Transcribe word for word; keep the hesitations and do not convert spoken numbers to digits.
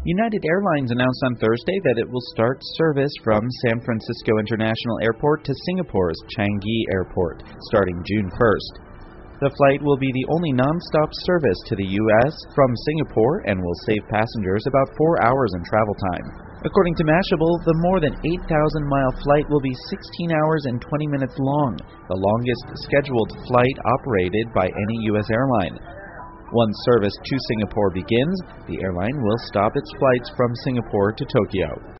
United Airlines announced on Thursday that it will start service from San Francisco International Airport to Singapore's Changi Airport starting June first. The flight will be the only non-stop service to the U S from Singapore and will save passengers about four hours in travel time. According to Mashable, the more than eight thousand mile flight will be sixteen hours and twenty minutes long, the longest scheduled flight operated by any U S airline. Once service to Singapore begins, the airline will stop its flights from Singapore to Tokyo.